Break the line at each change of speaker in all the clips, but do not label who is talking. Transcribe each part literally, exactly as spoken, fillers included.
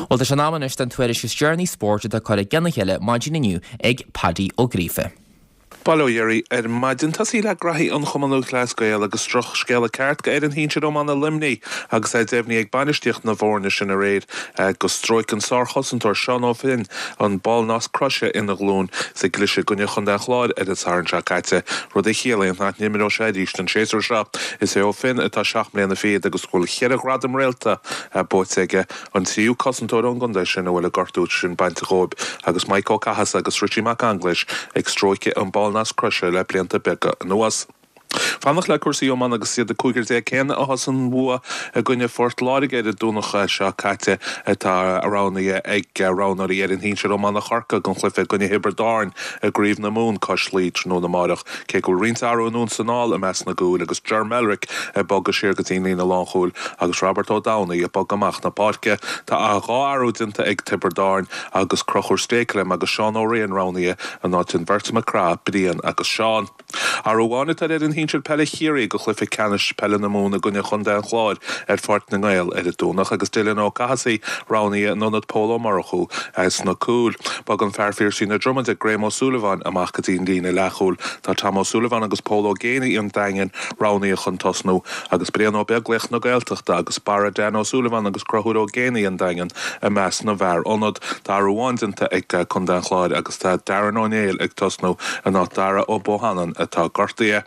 Well, tá an amman is den tuairis is journey sport a chuir genna heile maidin inniu ag Paddy Ó Gríofa.
Balóirí ar maidin tasí le grathí an chumanú Glasgow agus troch scéala ceart go ar an hínse am anna limní agus é déimhní ag bainisteocht na bhórne sin a réad go stróic an sárchosantar Seán Ó Finn an ball nás croise ina glún sa glisise gonne chun den chláid ar is árann seacaite rud é chéala an nimró séidíist an séar se is é Ó Finn atá seach mbliana féad agus gúil chéad radam réalta bót aige an tíú cosantóir an gunda sin a bhfuil a gartút sin bainte chóib agus Michael Cahas agus Richie McAnglish ag stróice an ball nás croise le blianta bega nuas. Fannach le cuasaí ómán agus siad a cúigeir dé céanna a hasan bua a gine fort láige a dúnacha seo caite atá aránaí ag ránaí ar an hínse ómán a charca gon chluife gine Hiberdáin a gríomh na mún cos líd nó na marach cé go rint arú nún sanál a mes na gúil agus Ger Melrick a bog a siar go tíon lína láchúil agus Robert O'Downey a bog amach na páce tá a gá arú dinta ag Hiberdáin agus crochúr stéclem agus Seán Ó Rian ránaí a nátin Berta McCrae Brian agus Seán. Arúháine tar ar an hínse pelle chéirí go chluife canis pelle na múna gonne chun den chláid ar fort na gail ar a dúnach agus Dylan Ó Cahasaí ránaí nonad Polo Marachú as na cúl. Bag an fearfír sin na Drummond a Graham O'Sullivan amach go tín dína lechúil tá Tom O'Sullivan agus Polo Géine an daingen ránaí chun tosnú agus Brian Ó Beglech na gailteachta agus Bara Dan O'Sullivan agus Crochúd Ó Géine an daingen a mes na bhar onad darúhaintanta ag chun den chláid agus tá Darren O'Neill ag tosnú a ná Dara Ó Bohannan atá gortaí.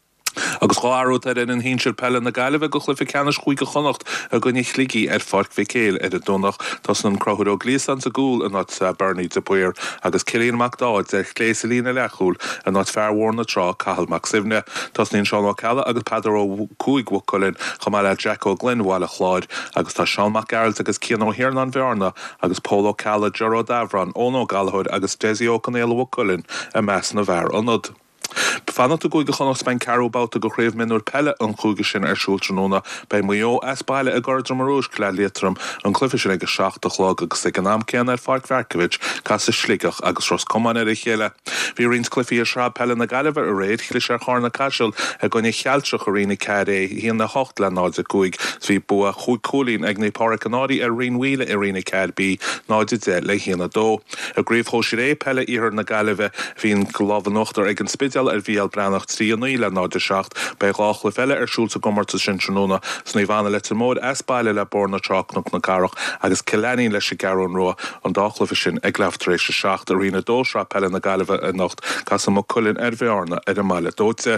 Agus cháú ar in an hínseir pelle na gaiileh go chluife ceannas chuig go chonacht a gonne chlíí ar fort fi céil ar a dúnach tas an crochúd ó glíosan sa gúil a nát Bernie de Puir agus Cillian McDowd ar chléise lína lechúil a nát fearhór na trá Cahal Mac Sibne tas níon Seán Ó Calla agus Padar Ó Cúig Wocolin chumá le Jack Ó Glenhile chláid agus tá Seán McGarrett agus Cian Ó Hiernan Bhearna agus Polo Calla Gerard Davran Ón Ó Galhoid agus Desi Ó Connéil Wocolin a mes na bhar anod. Fanna tú goig go chonach spein carú báta go chréibh minúr pelle an chúige sin ar siúltróna bei muo espáile a gardra marúis clé létrum an cluife sin ag seach de chlog agus ag an am céan ar Farc Verkovich cas is sligach agus ros coman ar a chéile. Bhí rins cluifi a shrá pelle na galibh a réid chlis ar charna casiil a gonne chealtre chorína caré híon na hocht le náid a cúig hí bu a chuig cólín ag na páracanádi ar rin wíle a rina carbí náid de le híana dó. A gríomh hóisi ré pelle ihar na galibh hín goláhan nochtar ag an spidal ar bhíal breanach trí an íle náide seacht bei gách le felle ar siúlta gomarta sin tróna sna bhana le mód espáile le borna tránach na carach agus cileaní leis sé garún roa an dáchlifa sin ag leftaréis se seacht a rina dósra pelle na galibh a nacht cas mo cullin ar bhearna ar a meile dóte.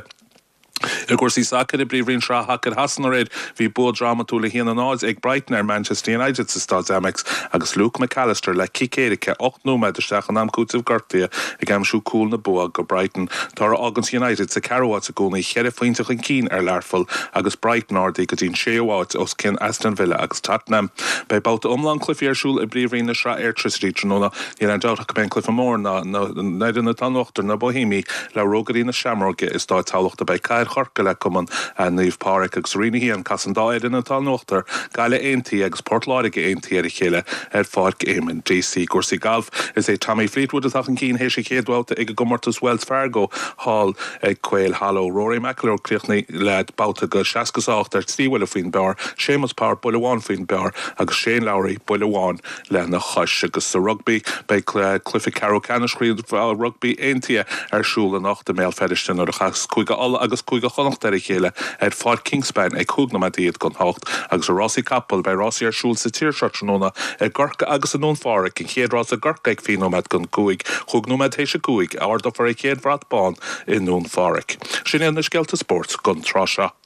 I gcuirsaí sacr i bríomhrín srá Hackard Hassan réid hí bud dramatúla híana náid ag Brighton ar Manchester United sa Stade Amex agus Luke McAllister le cicéirice ocht nóméid isteach an am cútah gortaí ag amsú cúl na bua go Brighton tar Agans United sa Carrowat a gúna chead faointach an cín ar leirfol agus Brighton ordaí go dtín séháit os cin Aston Villa agus Tottenham. Bei báta umlan clufiarsúl i bríomhrín na srá Airtricity tróna ní an deach ben clufa mór na neidir na tanachtar na Bohími le rógarí na Shamrock is dá tálaachta bei Cair chorca le cuman a níomh páric agus rinne hí an casan dáid in atá nóachtar gaile aontaí agus Portláige aontaí ar a chéile ar Farc Éimeann D C Gúrsaí Galf is é Tommy Fleetwood atá an cín hééis sé chéadhilta ag gomartas Wells Fargo Hall ag Quail Hallow Rory McIlroy críochnaí le báta go seacasácht ar tíhfuil faoin bear Seamus Power buileháin faoin bear agus Shane Lowry buileháin le na chois agus sa rugby bei Cliffy Carroll Caniscríad rugby aontaí arsúla nach de méil fedistin ar a chas chuige alla agus chuige chonacht ar a chéile ar Fád Kingspan ag cúg na madíad gon hácht agus a Rossi Capel bei Rossi ar siúl sa tíirseartróna ag gorca agus a nún fáric in chéad rás a gorca ag fínómed gon cúig chug nómed hééis a cúig ardá far a chéad bhrat bán in nún fáric. Sin éan na scealta sport gon tráseo.